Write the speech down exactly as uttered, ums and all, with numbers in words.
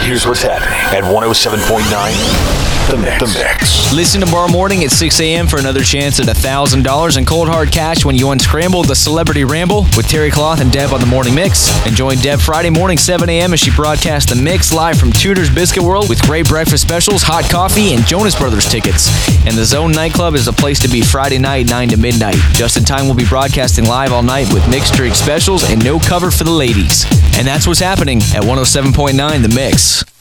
Here's what's happening at one oh seven point nine The Mix. The Mix. Listen tomorrow morning at six a.m. for another chance at one thousand dollars in cold hard cash when you unscramble the Celebrity Ramble with Terry Cloth and Deb on the Morning Mix. And join Deb Friday morning, seven a.m. as she broadcasts The Mix live from Tudor's Biscuit World with great breakfast specials, hot coffee, and Jonas Brothers tickets. And the Zone nightclub is a place to be Friday night, nine to midnight. Just in Time will be broadcasting live all night with mixed drink specials and no cover for the ladies. And that's what's happening at one oh seven point nine The Mix.